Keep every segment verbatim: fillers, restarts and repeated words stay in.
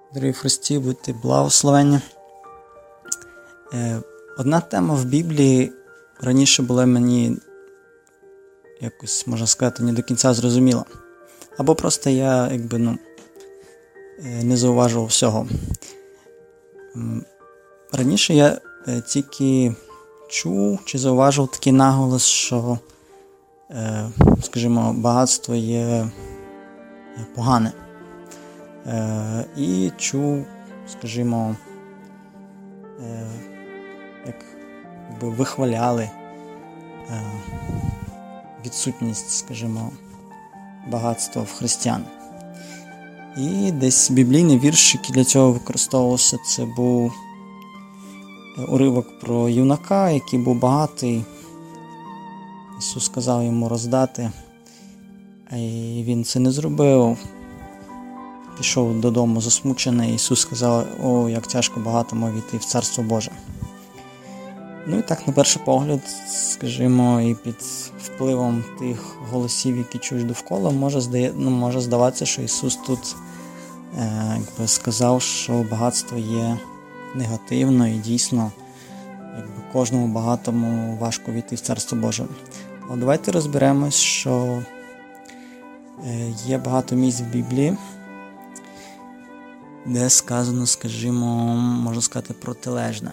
Дорогі в Христі, будьте благословенні. Одна тема в Біблії раніше була мені якось, можна сказати, не до кінця зрозуміла. Або просто я, якби, ну, не зауважував всього. Раніше я тільки чув чи зауважував такий наголос, що, скажімо, багатство є погане. І чув, скажімо, як якби вихваляли відсутність, скажімо, багатства в християн. І десь біблійний вірш, який для цього використовувався, це був уривок про юнака, який був багатий. Ісус сказав йому роздати, а він це не зробив. Пішов додому засмучений, Ісус сказав: о, як тяжко багатому війти в Царство Боже. Ну і так, на перший погляд, скажімо, і під впливом тих голосів, які чуєш довкола, може, здає, ну, може здаватися, що Ісус тут е, якби сказав, що багатство є негативно і дійсно якби, кожному багатому важко війти в Царство Боже. Але давайте розберемось, що е, є багато місць в Біблії, де сказано, скажімо, можна сказати, протилежне.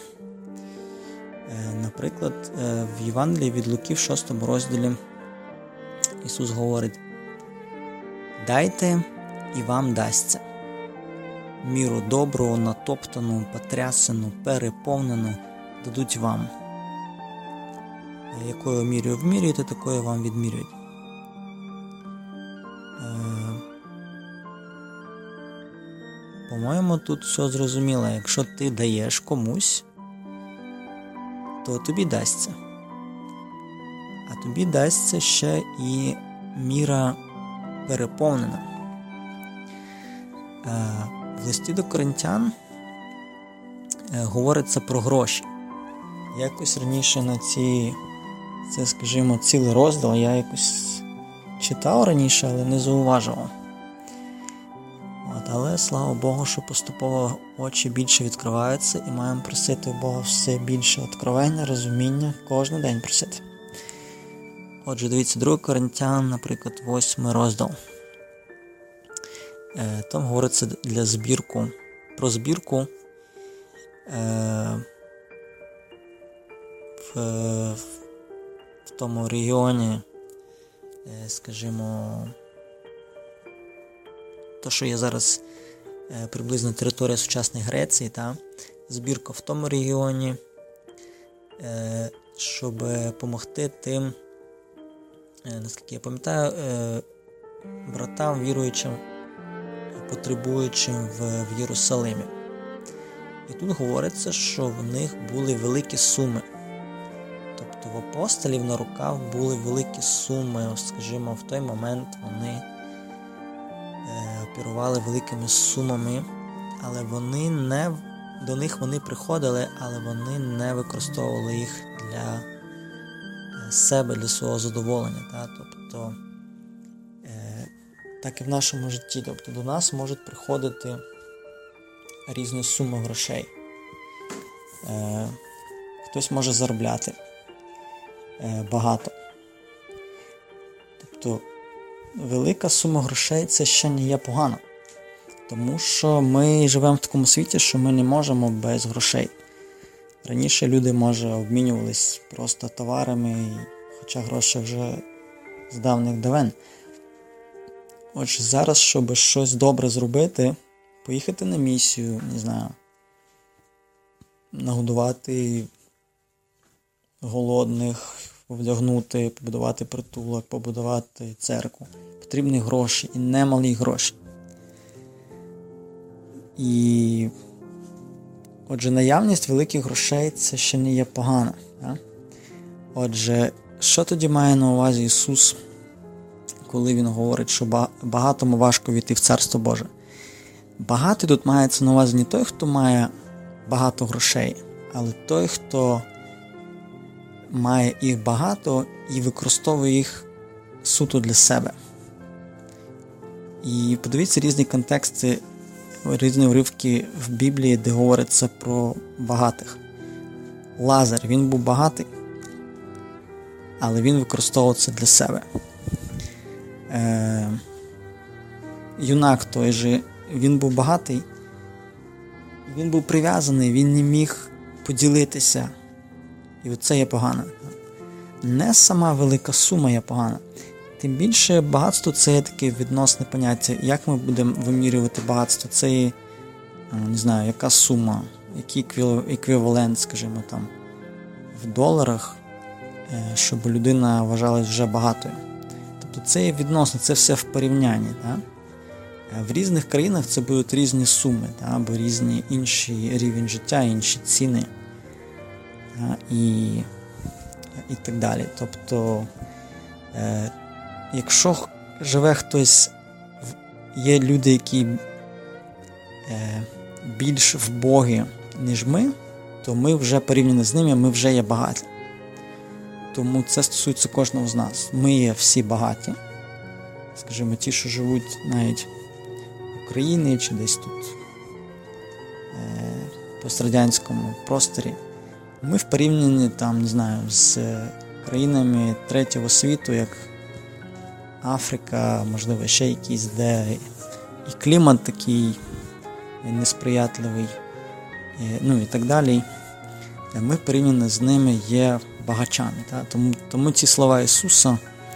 Наприклад, в Євангелії від Луки в шостому розділі Ісус говорить: «Дайте, і вам дасться. Міру добру, натоптану, потрясену, переповнену дадуть вам. Якою мірою вмірюєте, такою вам відмірюють». По-моєму, тут все зрозуміло. Якщо ти даєш комусь, то тобі дасться. А тобі дасться ще і міра переповнена. В листі до Коринтян говориться про гроші. Якось раніше на ці, це, скажімо, цілий розділ я якось читав раніше, але не зауважував. От, але, слава Богу, що поступово очі більше відкриваються і маємо просити у Бога все більше откровення, розуміння, кожен день просити. Отже, дивіться, другий Коринтян, наприклад, восьмий розділ. Е, там говориться для збірку, про збірку е, в, в, в тому регіоні, е, скажімо, то, що є зараз е, приблизно територія сучасної Греції, та збірка в тому регіоні, е, щоб допомогти тим, е, наскільки я пам'ятаю, е, братам, віруючим, потребуючим в, в Єрусалимі. І тут говориться, що в них були великі суми. Тобто в апостолів на руках були великі суми, скажімо, в той момент вони оперували великими сумами, але вони не, до них вони приходили, але вони не використовували їх для себе, для свого задоволення. Та? Тобто, е, так і в нашому житті. Тобто до нас можуть приходити різні суми грошей. Е, хтось може заробляти е, багато. Тобто, велика сума грошей – це ще не є погано. Тому що ми живемо в такому світі, що ми не можемо без грошей. Раніше люди, може, обмінювались просто товарами, хоча гроші вже з давних давен. Отже, зараз, щоб щось добре зробити, поїхати на місію, не знаю, нагодувати голодних, вдягнути, побудувати притулок, побудувати церкву. Потрібні гроші, і немалі гроші. І, отже, наявність великих грошей – це ще не є погано. Да? Отже, що тоді має на увазі Ісус, коли Він говорить, що багатому важко війти в Царство Боже? Багатий тут мається на увазі не той, хто має багато грошей, але той, хто має їх багато і використовує їх суто для себе. І подивіться різні контексти різні уривки в Біблії, де говориться про багатих. Лазар, він був багатий, але він використовував це для себе. Е, юнак той же, він був багатий, він був прив'язаний, він не міг поділитися. І оце є погано. Не сама велика сума є погана. Тим більше багатство – це є таке відносне поняття. Як ми будемо вимірювати багатство? Це є, не знаю, яка сума, який еквівалент, скажімо, там, в доларах, щоб людина вважалась вже багатою. Тобто це є відносно, це все в порівнянні. Так? В різних країнах це будуть різні суми, так? Або різні інші рівень життя, інші ціни. Так? І, і так далі. Тобто, е, якщо живе хтось, є люди, які е, більш вбогі, ніж ми, то ми вже порівняно з ними, ми вже є багаті. Тому це стосується кожного з нас. Ми є всі багаті. Скажімо, ті, що живуть навіть в Україні чи десь тут е, пострадянському просторі. Ми в порівнянні, там, не знаю, з країнами третього світу, як Африка, можливо, ще якісь, де і клімат такий несприятливий, ну і так далі. Ми порівняно з ними є багачами. Та? Тому, тому ці слова Ісуса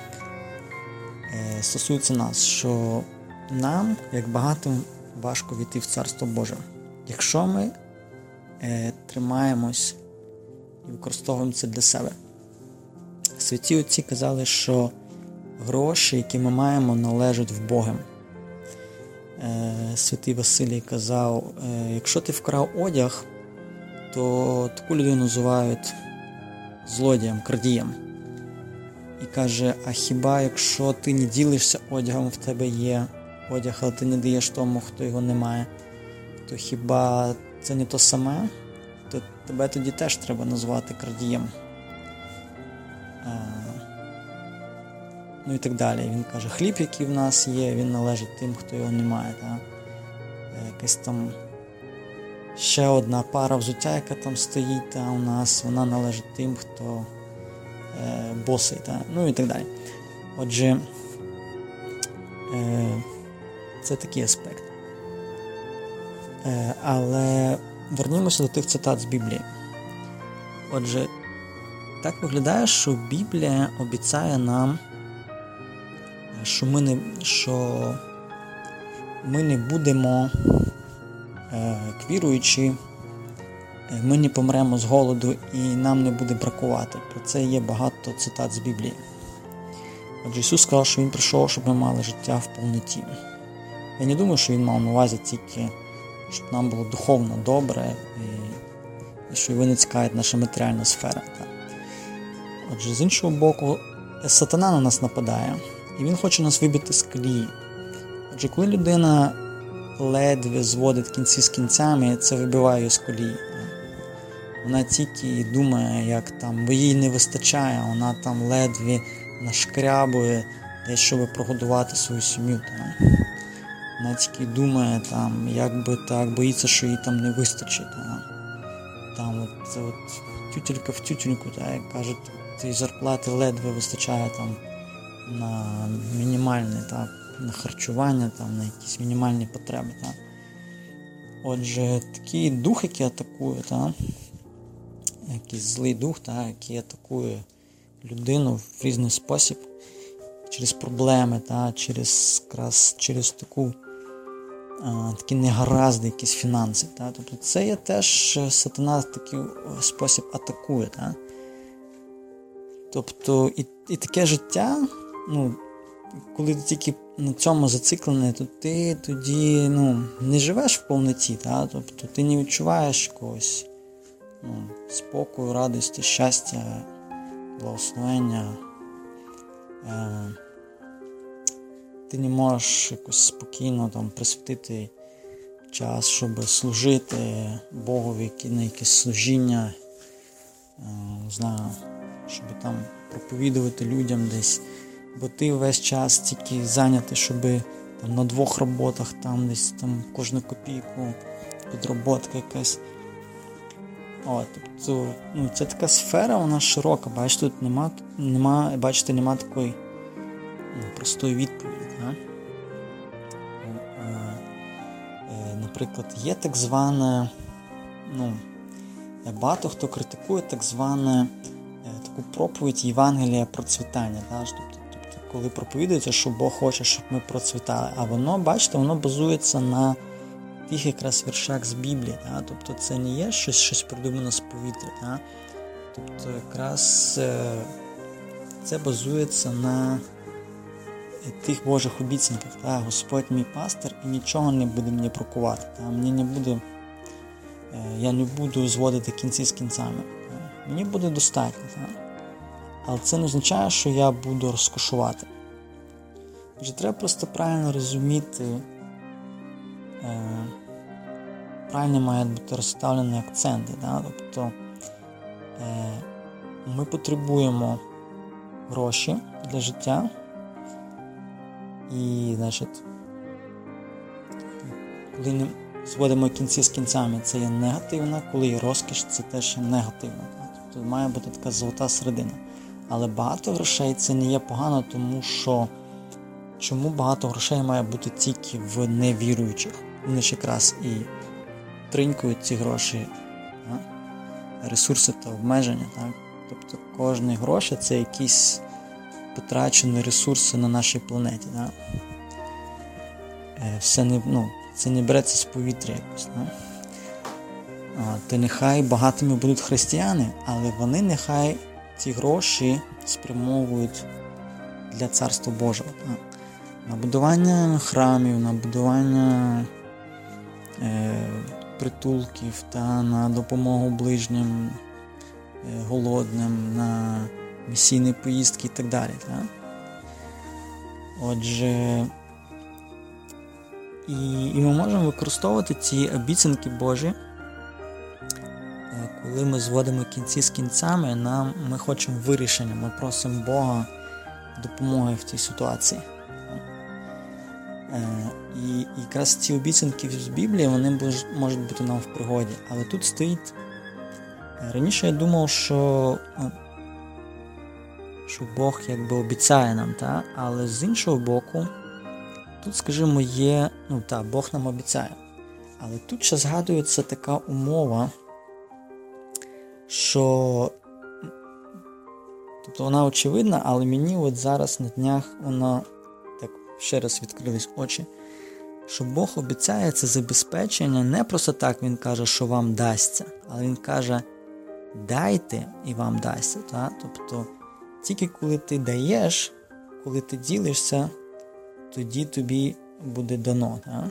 е, стосуються нас, що нам, як багатим, важко війти в Царство Боже. Якщо ми е, тримаємось і використовуємо це для себе. Святі отці казали, що гроші, які ми маємо, належать в Бога. Е, Святий Василій казав, е, якщо ти вкрав одяг, то таку людину називають злодієм, крадієм. І каже, а хіба якщо ти не ділишся одягом, в тебе є одяг, але ти не даєш тому, хто його не має, то хіба це не то саме? То тебе тоді теж треба назвати крадієм. А, ну і так далі. Він каже, хліб, який в нас є, він належить тим, хто його не має. Та? Якась там ще одна пара взуття, яка там стоїть та у нас, вона належить тим, хто е, босий. Та? Ну і так далі. Отже, е, це такий аспект. Е, але вернімося до тих цитат з Біблії. Отже, так виглядає, що Біблія обіцяє нам, що ми не, що ми не будемо, як віруючі, ми не помремо з голоду і нам не буде бракувати. Про це є багато цитат з Біблії. Отже, Ісус сказав, що Він прийшов, щоб ми мали життя в повноті. Я не думаю, що Він мав на увазі тільки, щоб нам було духовно добре і, і що Його не цікавить наша матеріальна сфера. Так. Отже, з іншого боку, сатана на нас нападає, і він хоче нас вибити з колії. Отже, коли людина ледве зводить кінці з кінцями, це вибиває її з колії. Вона тільки думає, як там, бо їй не вистачає, вона там ледве нашкрябує десь, щоб прогодувати свою сім'ю. Так. Вона тільки думає, там, як би так, боїться, що їй там не вистачить. Так. Там от, от тютелька в тютельку, так, як кажуть, цієї зарплати ледве вистачає там на мінімальне, так, на харчування, там, на якісь мінімальні потреби. Так. Отже, такий дух, який атакує, так, якийсь злий дух, так, який атакує людину в різний спосіб, через проблеми, так, через, якраз, через таку, а, такі негаразди, якісь фінанси. Так. Тобто це є теж сатана в такий спосіб атакує. Так. Тобто і, і таке життя, ну, коли ти тільки на цьому зациклений, то ти тоді, ну, не живеш в повноті, та? Тобто ти не відчуваєш якогось, ну, спокою, радості, щастя, благословення. Е, ти не можеш якось спокійно там присвятити час, щоб служити Богові на якесь служіння, е, не знаю, щоб там проповідувати людям десь. Бо ти весь час тільки зайнятий, щоб там, на двох роботах, там десь там кожну копійку, підроботка якась. О, тобто, ну, це така сфера, вона широка, бачите, тут нема, нема, бачите, нема такої ну, простої відповіді. Да? Е, е, наприклад, є так зване, ну, багато хто критикує так зване е, таку проповідь Євангелія процвітання. Да? Тобто, тобто, коли проповідується, що Бог хоче, щоб ми процвітали, а воно, бачите, воно базується на тих якраз віршах з Біблії, да? Тобто це не є щось, щось придумано з повітря. Да? Тобто якраз е, це базується на тих Божих обіцянках. Да? Господь мій пастир і нічого не буде мені бракувати. Да? Мені не буде, е, я не буду зводити кінці з кінцями. Да? Мені буде достатньо. Да? Але це не означає, що я буду розкошувати. Отже, треба просто правильно розуміти, правильно мають бути розставлені акценти. Да? Тобто е, ми потребуємо гроші для життя і, значить, коли не зводимо кінці з кінцями, це є негативно, коли є розкіш, це теж є негативно. Да? Тобто має бути така золота середина. Але багато грошей це не є погано, тому що чому багато грошей має бути тільки в невіруючих? Вони ж якраз і тринькують ці гроші, так? Ресурси та обмеження. Так? Тобто кожні гроші – це якісь потрачені ресурси на нашій планеті. Так? Все не, ну, це не береться з повітря якось. Так? А, то нехай багатими будуть християни, але вони нехай ці гроші спрямовують для Царства Божого. Так? На будування храмів, на будування е, притулків, та на допомогу ближнім, е, голодним, на місійні поїздки і так далі. Та? Отже, і, і ми можемо використовувати ці обіцянки Божі, е, коли ми зводимо кінці з кінцями, нам, ми хочемо вирішення, ми просимо Бога допомоги в цій ситуації. Е, і, і якраз ці обіцянки з Біблії, вони можуть бути нам в пригоді. Але тут стоїть, раніше я думав, що, що Бог якби обіцяє нам, та? Але з іншого боку, тут, скажімо, є, ну так, Бог нам обіцяє. Але тут ще згадується така умова, що, тобто вона очевидна, але мені от зараз на днях вона ще раз відкрились очі, що Бог обіцяє це забезпечення не просто так Він каже, що вам дасться, але Він каже, дайте і вам дасться. Та? Тобто, тільки коли ти даєш, коли ти ділишся, тоді тобі буде дано. Та?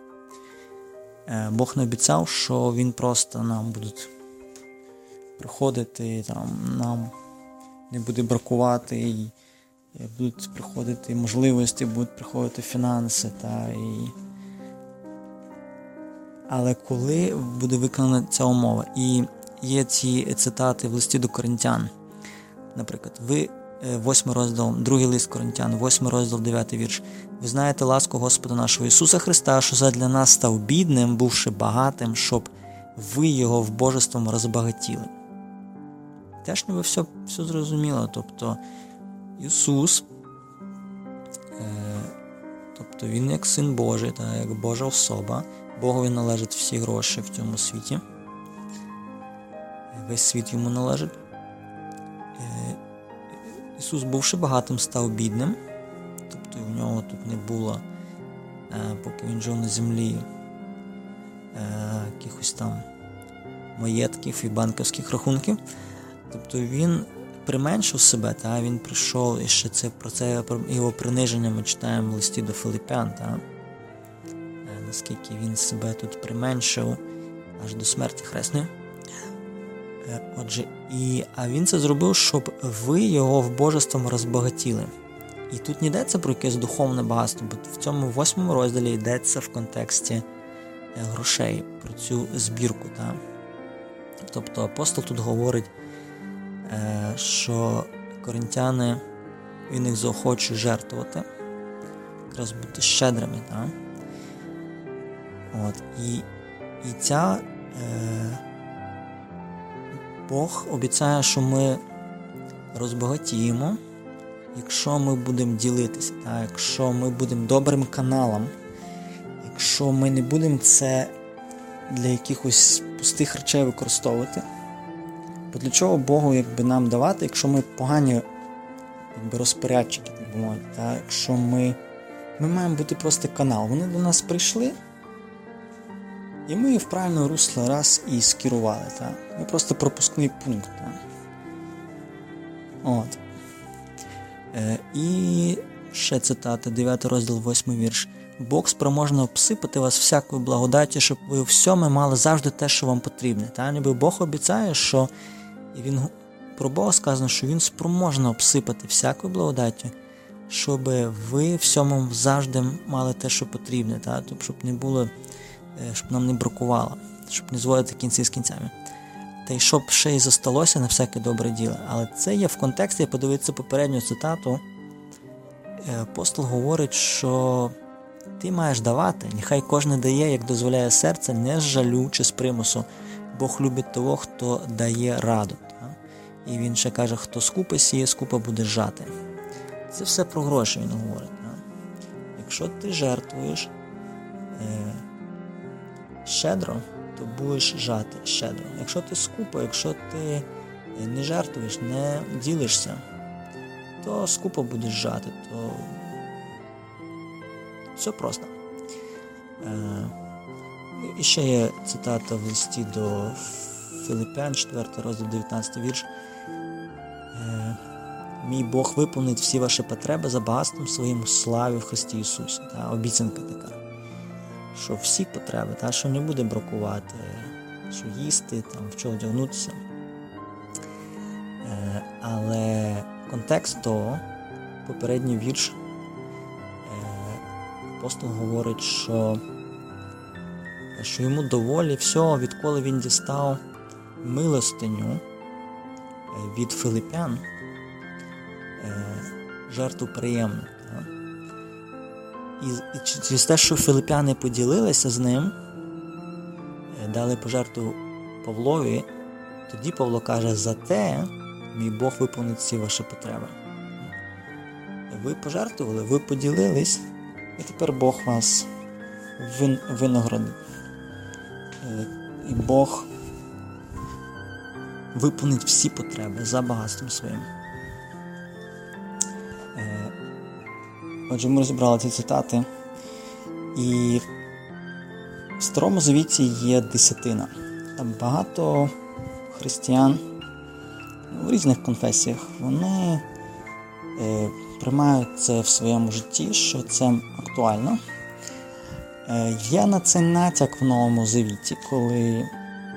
Бог не обіцяв, що Він просто нам буде приходити, там, нам не буде бракувати, і будуть приходити можливості, будуть приходити фінанси. Та, і... Але коли буде виконана ця умова? І є ці цитати в листі до Коринтян. Наприклад, ви, восьмий розділ, другий лист Коринтян, восьмий розділ, дев'ятий вірш. Ви знаєте ласку Господа нашого Ісуса Христа, що задля нас став бідним, бувши багатим, щоб ви його в божеством розбагатіли. Теж ніби все, все зрозуміло. Тобто, Ісус, е, тобто Він як Син Божий, та, як Божа особа, Богові належать всі гроші в цьому світі. Весь світ Йому належить. Е, Ісус, бувши багатим, став бідним. Тобто в нього тут не було, е, поки Він жив на землі, е, якихось там маєтків і банківських рахунків. Тобто Він применшив себе, та, він прийшов, і ще це, про це його приниження ми читаємо в листі до Филип'ян, та, наскільки він себе тут применшив аж до смерті хресної. Отже, і, а він це зробив, щоб ви його в божеством розбагатіли. І тут не йдеться про якесь духовне багатство, бо в цьому восьмому розділі йдеться в контексті грошей, про цю збірку. Та. Тобто апостол тут говорить, що коринтяни, він їх заохочує жертвувати. якраз бути щедрими. Так? От, і, і ця е, Бог обіцяє, що ми розбагатіємо, якщо ми будемо ділитися, так? Якщо ми будемо добрим каналом, якщо ми не будемо це для якихось пустих речей використовувати. Бо для чого Богу якби, нам давати, якщо ми погані якби, розпорядчики, так би мовити, так? Якщо ми, ми маємо бути просто канал. Вони до нас прийшли, і ми в правильне русло раз і скерували. Так? Ми просто пропускний пункт. Так? От. Е, і ще цитата, дев'ятий розділ, восьмий вірш. Бог спроможний обсипати вас всякою благодаттю, щоб ви у всьому мали завжди те, що вам потрібне. Та? Ніби Бог обіцяє, що і він, про Бога сказано, що Він спроможний обсипати всякою благодаттю, щоб ви всьому завжди мали те, що потрібне. Та? Тобто, щоб не було, щоб нам не бракувало, щоб не зводити кінці з кінцями. Та й щоб ще й зосталося на всяке добре діло. Але це є в контексті, подивитися попередню цитату, апостол говорить, що ти маєш давати, нехай кожен дає, як дозволяє серце, не з жалю чи з примусу. Бог любить того, хто дає раду. Так? І він ще каже, хто скупи сіє, скупа буде жати. Це все про гроші він говорить. Так? Якщо ти жертвуєш е, щедро, то будеш жати щедро. Якщо ти скупо, якщо ти не жертвуєш, не ділишся, то скупо будеш жати, то все просто. Е, і ще є цитата в листі до Филип'ян, четвертий розділ, дев'ятнадцятий вірш. Е, Мій Бог виповнить всі ваші потреби за багатством своїм славі в Христі Ісусі. Та, обіцянка така. Що всі потреби, та, що не буде бракувати, що їсти, там, в чого одягнутися. Е, але контекст того, попередній вірш, апостол говорить, що, що йому доволі всього, відколи він дістав милостиню від филип'ян, жертву приємну. І, і через те, що филип'яни поділилися з ним, дали пожертву Павлові, тоді Павло каже, за те мій Бог виповнить всі ваші потреби. Ви пожертвували, ви поділились, і тепер Бог вас вин, винагородить. І Бог виповнить всі потреби за багатством своїм. Отже, ми розібрали ці цитати. І в Старому Завіті є десятина. Там багато християн в різних конфесіях, вони е, приймають це в своєму житті, що це актуально. Е, є на це натяк в Новому Завіті, коли е,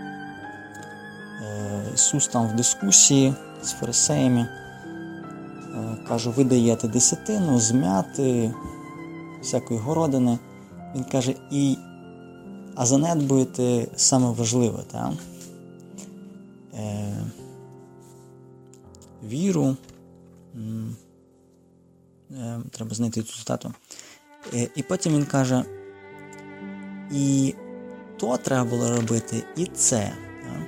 Ісус там в дискусії з фарисеями е, каже, ви даєте десятину, змяти, всякої городини. Він каже, і а занедбуєте саме важливе, так? Е, віру, е, треба знайти цю цитату. Е, і потім він каже, і то треба було робити, і це. Так?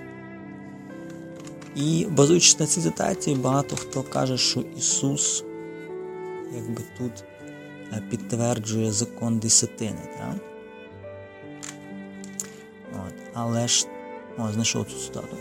І базуючись на цій цитаті, багато хто каже, що Ісус якби тут підтверджує закон десятини. Так? От. Але ж, о, знайшов цю цитату.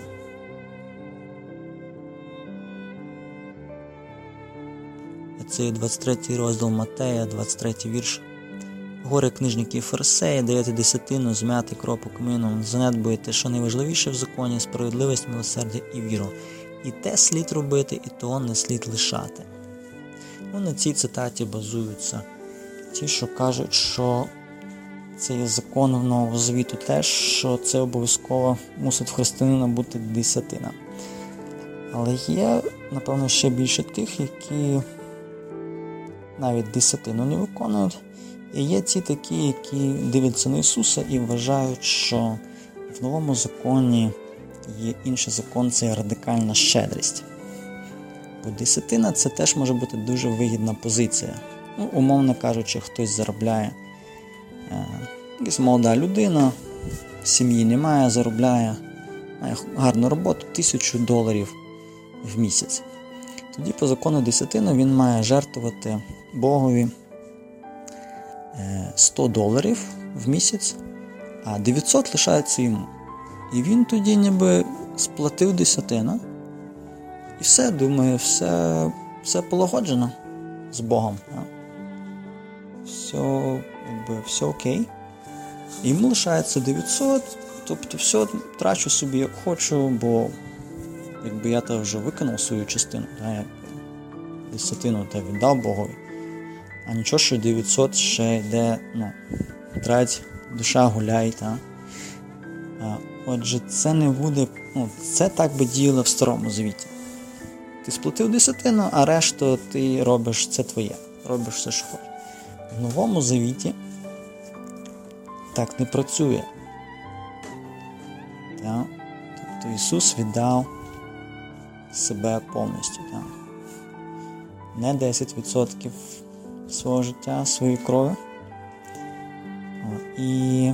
Це двадцять третій розділ Матея, двадцять третій вірш. Горе книжники і фарисеї, даєте десятину, змяти кропок мином, занедбуєте, що найважливіше в законі, справедливість, милосердя і віру. І те слід робити, і того не слід лишати. Ну, на цій цитаті базуються ті, що кажуть, що це є закон в Нового Завіту теж, що це обов'язково мусить в християнина бути десятина. Але є, напевно, ще більше тих, які навіть десятину не виконують. І є ті такі, які дивляться на Ісуса і вважають, що в новому законі є інший закон, це радикальна щедрість. Бо десятина – це теж може бути дуже вигідна позиція. Ну, умовно кажучи, хтось заробляє, е, якась молода людина, сім'ї немає, заробляє, має гарну роботу, тисячу доларів в місяць. Тоді по закону десятини він має жертвувати Богові сто доларів в місяць, а дев'ятсот лишається йому. І він тоді ніби сплатив десятину, і все, думає, все, все полагоджено з Богом. Все, якби, все окей. І йому лишається дев'ятсот, тобто все, трачу собі як хочу, бо якби я то вже виконав свою частину, та, як десятину та віддав Богові. А нічого, що дев'ятсот ще йде, ну, трать, душа гуляй, та. А, отже, це не буде, ну, це так би діяло в Старому Завіті. Ти сплатив десятину, а решту ти робиш, це твоє, робиш все, що хочеш. В Новому Завіті так не працює. Та? Тобто Ісус віддав себе повністю. Та? Не десять відсотків свого життя, своєї крові. І,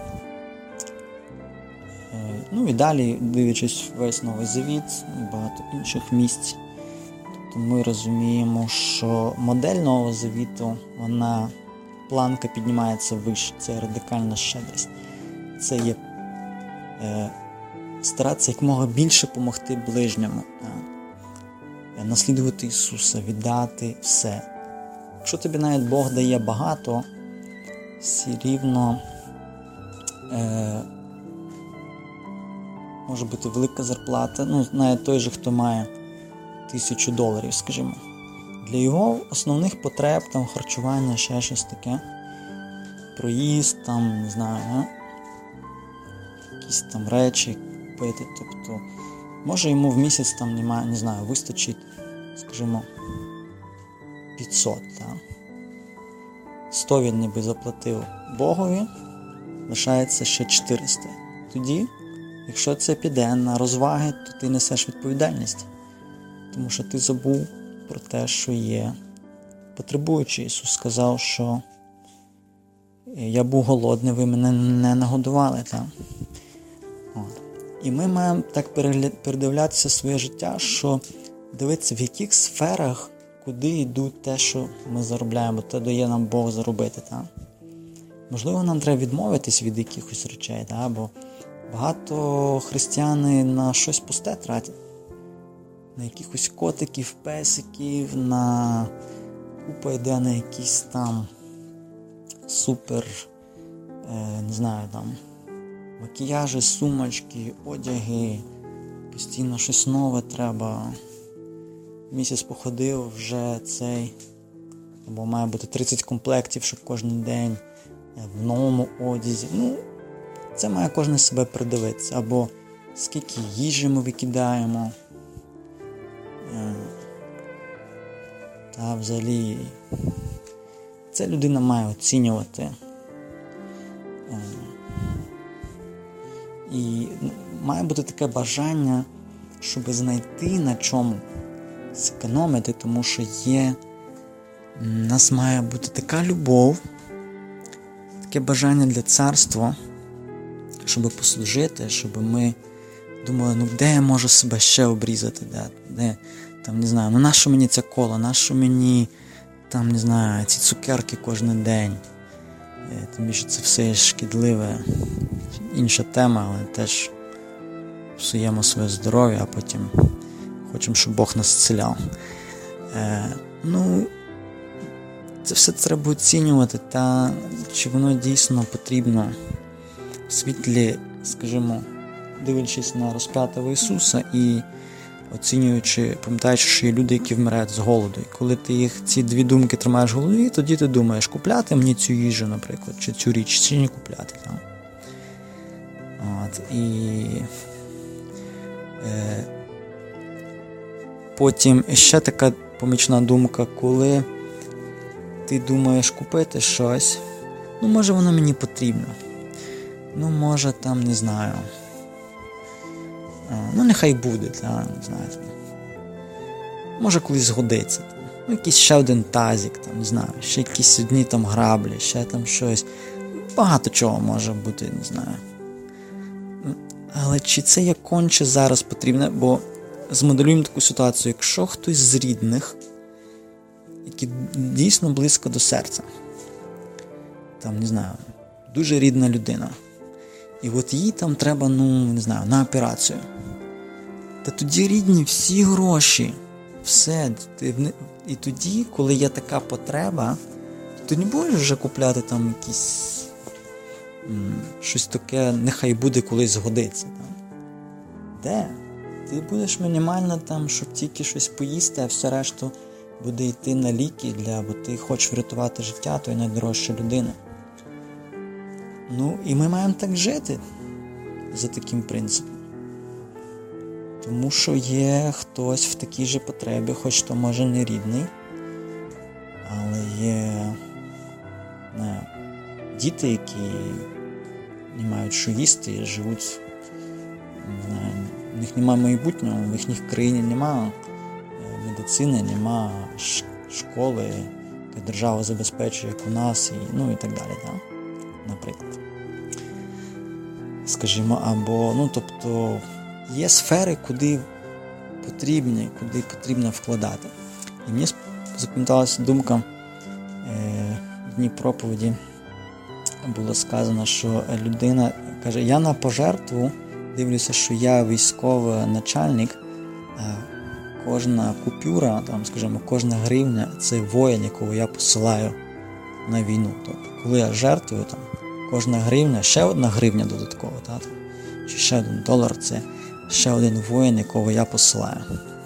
ну, і далі, дивлячись весь Новий Завіт, багато інших місць, тобто ми розуміємо, що модель Нового Завіту, вона, планка піднімається вище, це радикальна щедрість. Це є е, старатися якомога більше допомогти ближньому, е, наслідувати Ісуса, віддати все. Якщо тобі навіть Бог дає багато, все рівно е, може бути велика зарплата, ну, навіть той же, хто має тисячу доларів, скажімо. Для його основних потреб, там, харчування, ще щось таке, проїзд, там, не знаю, не? Якісь там речі купити, тобто, може йому в місяць, там, немає, не знаю, вистачить, скажімо, п'ятсот, так? сто він ніби заплатив Богові, лишається ще чотириста. Тоді, якщо це піде на розваги, то ти несеш відповідальність. Тому що ти забув про те, що є потребуючий. Ісус сказав, що я був голодний, ви мене не нагодували. Так? От. І ми маємо так передивлятися своє життя, що дивитися, в яких сферах, куди йдуть те, що ми заробляємо, те дає нам Бог заробити. Так? Можливо, нам треба відмовитись від якихось речей, так? Бо багато християни на щось пусте тратять. На якихось котиків, песиків, на купа йде на якісь там супер, е, не знаю, там макіяжі, сумочки, одяги, постійно щось нове треба. Місяць походив вже цей, або має бути тридцять комплектів, щоб кожен день в новому одязі. Ну, це має кожен себе придивитися. Або скільки їжі ми викидаємо. Та взагалі це людина має оцінювати. І має бути таке бажання, щоб знайти на чому зекономити, тому що є, у нас має бути така любов, таке бажання для царства, щоб послужити, щоб ми думали, ну де я можу себе ще обрізати, де, де там, не знаю, ну нащо мені ця кола, нащо мені, там, не знаю, ці цукерки кожен день, тим більше це все шкідливе, інша тема, але теж псуємо своє здоров'я, а потім хочемо, щоб Бог нас зціляв. Е, ну, це все треба оцінювати, та чи воно дійсно потрібно в світлі, скажімо, дивлячись на розп'ятого Ісуса і оцінюючи, пам'ятаючи, що є люди, які вмирають з голоду. І коли ти їх, ці дві думки тримаєш в голові, тоді ти думаєш, купляти мені цю їжу, наприклад, чи цю річ, чи не купляти. Так? От, і е, потім ще така помічна думка, коли ти думаєш купити щось, ну, може, воно мені потрібно. Ну, може, там, не знаю, ну, нехай буде, та, не знаю. Може, колись згодиться. Ну, якийсь ще один тазик, там, не знаю, ще якісь одні там граблі, ще там щось. Багато чого може бути, не знаю. Але чи це є конче зараз потрібно? Бо змоделюємо таку ситуацію, якщо хтось з рідних, який дійсно близько до серця, там, не знаю, дуже рідна людина, і от їй там треба, ну, не знаю, на операцію. Та тоді рідні всі гроші, все. І тоді, коли є така потреба, то ти не будеш вже купляти там якісь м, щось таке, нехай буде колись згодиться. Там. Де? Ти будеш мінімально там, щоб тільки щось поїсти, а все решту буде йти на ліки, для, бо ти хочеш врятувати життя тої найдорожчої людини. Ну, і ми маємо так жити за таким принципом. Тому що є хтось в такій же потребі, хоч то може не рідний, але є не, діти, які не мають що їсти і живуть, не знаю, в них немає майбутнього, в їхніх країні немає медицини, немає школи, яку держава забезпечує, як у нас, і, ну і так далі, так? Наприклад. Скажімо, або, ну, тобто, є сфери, куди потрібні, куди потрібно вкладати. І мені запам'яталася думка, е, в дні проповіді було сказано, що людина каже, я на пожертву дивлюся, що я військовий начальник, а кожна купюра, там, скажімо, кожна гривня – це воїн, якого я посилаю на війну. Тобто, коли я жертвую, там, кожна гривня, ще одна гривня додатково, та, чи ще один долар – це ще один воїн, якого я посилаю.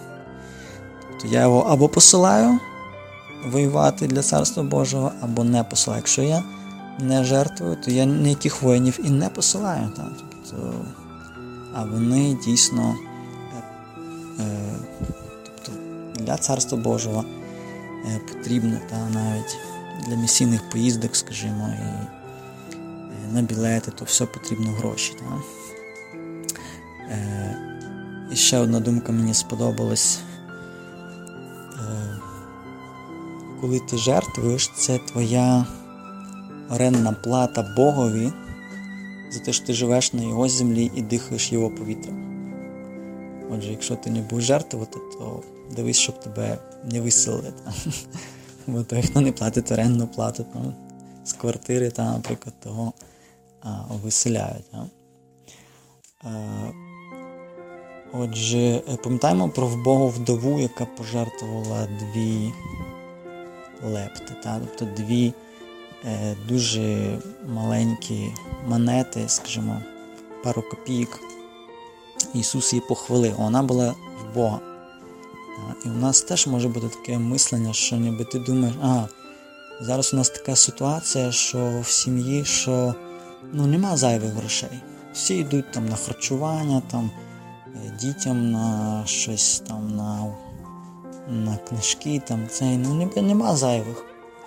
Тобто я його або посилаю воювати для Царства Божого, або не посилаю. Якщо я не жертвую, то я ніяких воїнів і не посилаю. Так? Тобто, а вони дійсно е, тобто, для Царства Божого е, потрібно, та, навіть для місійних поїздок, скажімо, і е, на білети, то все потрібно гроші. Так? Е, і ще одна думка мені сподобалась. Е, коли ти жертвуєш, це твоя орендна плата Богові за те, що ти живеш на Його землі і дихаєш Його повітрям. Отже, якщо ти не будеш жертвувати, то дивись, щоб тебе не виселили. Бо той, хто не платить орендну плату там, з квартири, та, наприклад, того а, виселяють. А? Е, Отже, пам'ятаємо про вбогу вдову, яка пожертвувала дві лепти, та? Тобто дві е, дуже маленькі монети, скажімо, пару копійок. Ісус її похвалив, вона була в Бога. Та? І у нас теж може бути таке мислення, що ніби ти думаєш, а, зараз у нас така ситуація, що в сім'ї, що ну, нема зайвих грошей. Всі йдуть там на харчування, там, дітям на щось там, на, на книжки, там, цей, ну, ніби нема зайвих.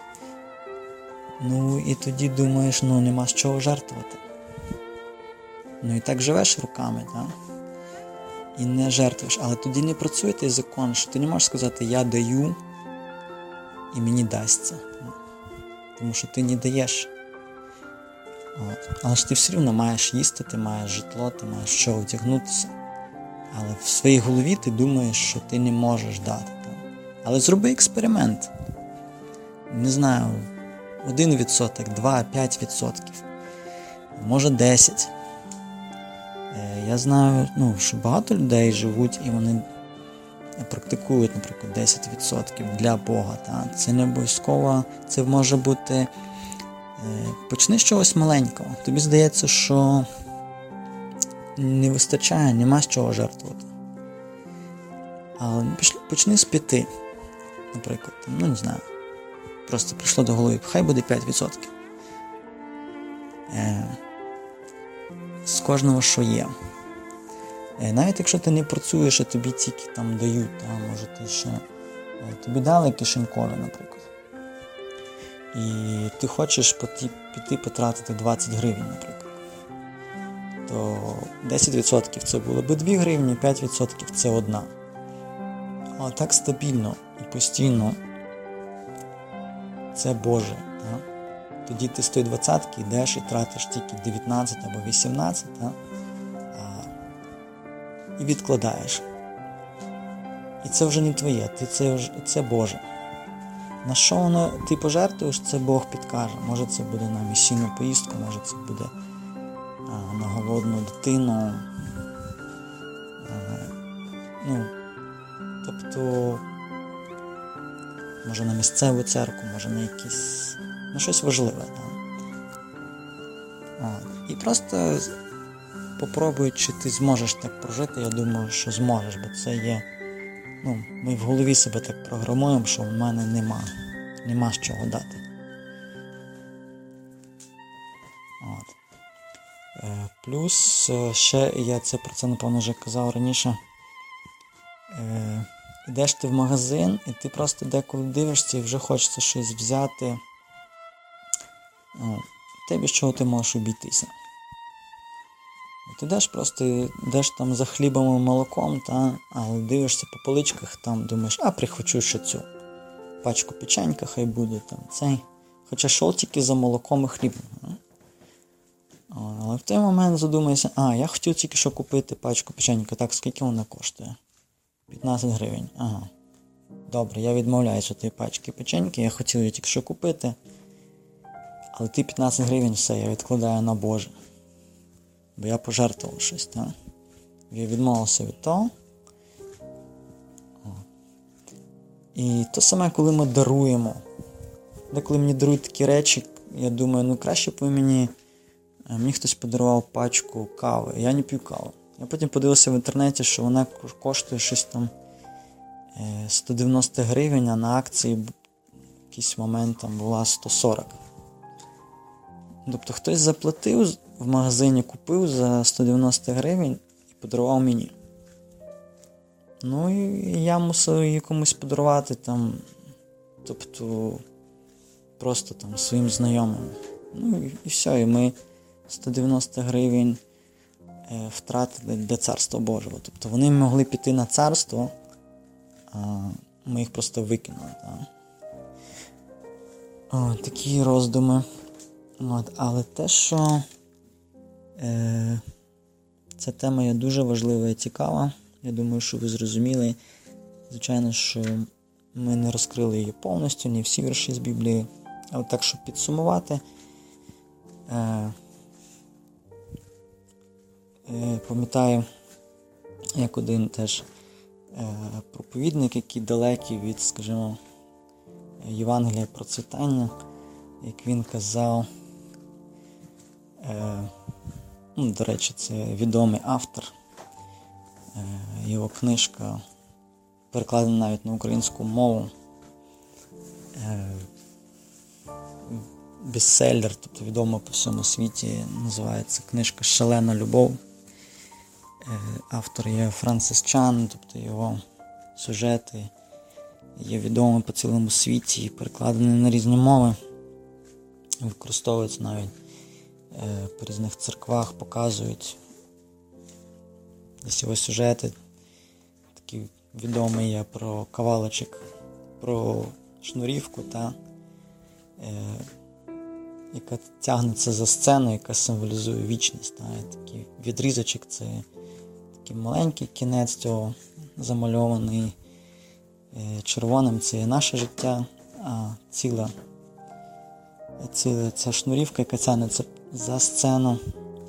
Ну, і тоді думаєш, ну, нема з чого жертвувати. Ну, і так живеш руками, так? І не жертвуєш. Але тоді не працює той закон, що ти не можеш сказати, я даю, і мені дасться. Тому що ти не даєш. От. Але ж ти все рівно маєш їсти, ти маєш житло, ти маєш що вдягнутися. Але в своїй голові ти думаєш, що ти не можеш дати. Але зроби експеримент. Не знаю, один відсоток, два, п'ять відсотків. Може десять. Я знаю, ну, що багато людей живуть і вони практикують, наприклад, десять відсотків для Бога. Та? Це не обов'язково, це може бути... Почни з чогось маленького. Тобі здається, що не вистачає, нема з чого жертвувати. Але почни з п'яти, наприклад. Ну, не знаю. Просто прийшло до голови. Хай буде п'ять відсотків. Е, з кожного, що є. Е, навіть якщо ти не працюєш, а тобі тільки там дають, там, може ти ще... Е, тобі дали кишенькове, наприклад. І ти хочеш піти, піти потратити двадцять гривень, наприклад. То десять відсотків це було би дві гривні, п'ять відсотків це одна. Але так стабільно і постійно це Боже. Так? Тоді ти з тої двадцятки йдеш і тратиш тільки дев'ятнадцять або вісімнадцять, так? А, і відкладаєш. І це вже не твоє, ти це, це Боже. На що воно ти пожертвуєш, це Бог підкаже. Може це буде на місійну поїздку, може це буде а, на голодну дитину. А, ну, тобто, може на місцеву церкву, може на якісь, на щось важливе. Так? От. І просто попробуй, чи ти зможеш так прожити. Я думаю, що зможеш, бо це є, ну, ми в голові себе так програмуємо, що в мене нема, нема з чого дати. От. Е, плюс ще, я це про це, напевно, вже казав раніше, е, йдеш ти в магазин, і ти просто деколи дивишся і вже хочеться щось взяти. О, те, без чого ти можеш обійтися. Ти йдеш просто, йдеш там за хлібом і молоком, та, але дивишся по поличках, там думаєш, а прихвачу ще цю пачку печенька, хай буде там цей. Хоча шов тільки за молоком і хлібом. Але в той момент задумаєшся, а, я хотів тільки що купити пачку печенька, так, скільки вона коштує? п'ятнадцять гривень. Ага. Добре, я відмовляюся від тієї пачки печеньки, я хотів її тільки що купити, але ті п'ятнадцять гривень все, я відкладаю на Боже. Бо я пожертвував щось, так? Я відмовився від того. О. І то саме, коли ми даруємо. Деколи мені дарують такі речі, я думаю, ну краще б ви мені, мені хтось подарував пачку кави. Я не п'ю каву. Я потім подивився в інтернеті, що вона коштує щось там сто дев'яносто гривень, а на акції в якийсь момент там була сто сорок. Тобто хтось заплатив в магазині, купив за сто дев'яносто гривень і подарував мені. Ну і я мусив її комусь подарувати там, тобто просто там своїм знайомим. Ну і, і все, і ми сто дев'яносто гривень е, втратили для Царства Божого. Тобто вони могли піти на царство, а ми їх просто викинули. Так? О, такі роздуми. От, але те, що е, ця тема є дуже важлива і цікава, я думаю, що ви зрозуміли. Звичайно, що ми не розкрили її повністю, не всі вірші з Біблії, але так, щоб підсумувати, е, е, пам'ятаю, як один теж е, проповідник, який далекий від, скажімо, Євангелія процвітання, як він казав, Е, ну, до речі, це відомий автор, е, його книжка перекладена навіть на українську мову, е, бестселер, тобто відомо по всьому світі, називається книжка «Шалена любов». Е, автор є Франсис Чан, тобто його сюжети є відомі по цілому світі, перекладені на різні мови, використовуються навіть по різних церквах, показують десь його сюжети. Такий відомий є про кавалочок, про шнурівку, та, е, яка тягнеться за сцену, яка символізує вічність. Та, такий відрізочок, це такий маленький кінець цього замальований е, червоним, це є наше життя, а ціла Це, ця шнурівка, яка тягнеться за сцену,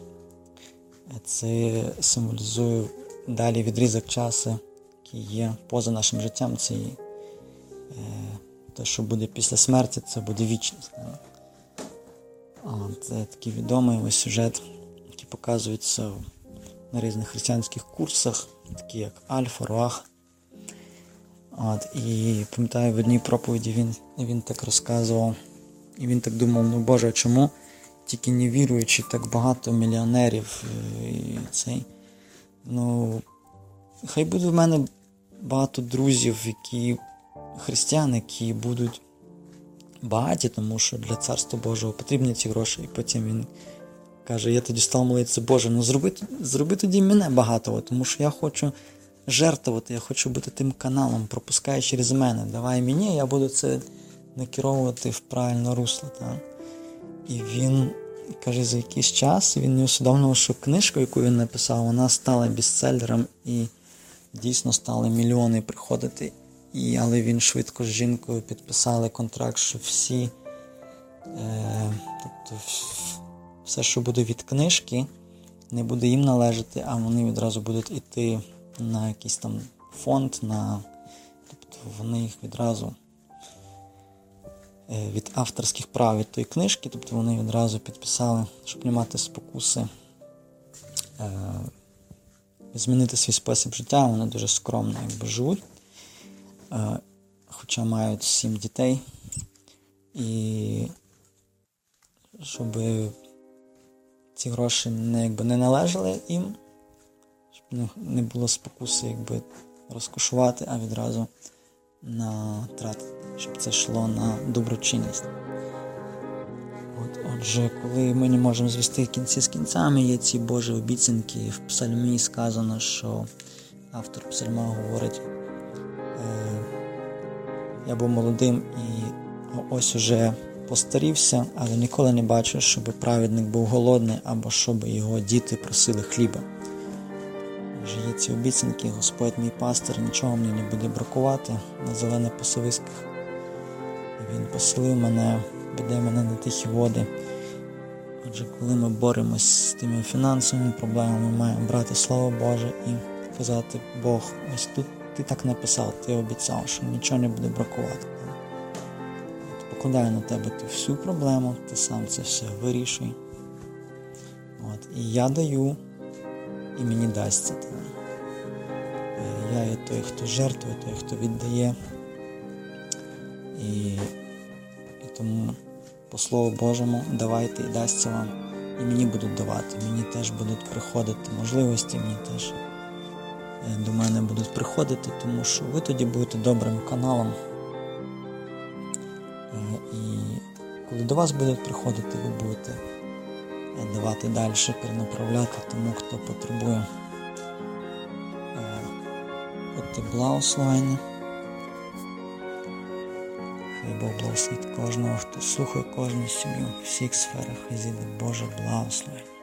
це символізує далі відрізок часу, який є поза нашим життям. Це е, те, що буде після смерті, це буде вічність. А, це такий відомий ось сюжет, який показується на різних християнських курсах, такі як Альфа, Руах. От, і пам'ятаю, в одній проповіді він, він так розказував, і він так думав, ну Боже, чому тільки невіруючі так багато мільйонерів і цей. Ну, хай буде в мене багато друзів, які християни, які будуть багаті, тому що для Царства Божого потрібні ці гроші. І потім він каже, я тоді став молитися, Боже, ну зроби, зроби тоді мене багатого, тому що я хочу жертвувати, я хочу бути тим каналом, пропускай через мене. Давай мені, я буду це накеровувати в правильне русло. Так? І він, каже, за якийсь час він не усвідомлював, що книжка, яку він написав, вона стала бестселером і дійсно стали мільйони приходити. І, але він швидко з жінкою підписали контракт, що всі, е, тобто все, що буде від книжки, не буде їм належати, а вони відразу будуть йти на якийсь там фонд, на, тобто вони їх відразу е, від авторських прав від тої книжки, тобто вони відразу підписали, щоб не мати спокуси, е, змінити свій спосіб життя. Вони дуже скромно якби живуть. Хоча мають сім дітей, і щоб ці гроші не, якби, не належали їм, щоб не було спокуси якби, розкошувати, а відразу на трати, щоб це йшло на доброчинність. От, отже, коли ми не можемо звести кінці з кінцями, є ці Божі обіцянки. В псальмі сказано, що автор псальма говорить: я був молодим і ось уже постарівся, але ніколи не бачив, щоб праведник був голодний або щоб його діти просили хліба. Вже є ці обіцянки: Господь мій пастир, нічого мені не буде бракувати на зелених пасовиськах. Він поселив мене, веде мене на тихі води. Отже, коли ми боремось з тими фінансовими проблемами, ми маємо брати Слово Боже і казати: Бог, ось тут ти так написав, ти обіцяв, що нічого не буде бракувати. От, покладаю на тебе ту всю проблему, ти сам це все вирішуй. От, і я даю, і мені дасться. Я є той, хто жертвує, той, хто віддає. І, і тому по Слову Божому давайте і дасться вам. І мені будуть давати, мені теж будуть приходити можливості, мені теж до мене будуть приходити, тому що ви тоді будете добрим каналом. І коли до вас будуть приходити, ви будете давати далі, перенаправляти тому, хто потребує. Будьте благословені. Хай Бог благословить кожного, хто слухає кожну сім'ю в всіх сферах. Хай зійде Боже благословення.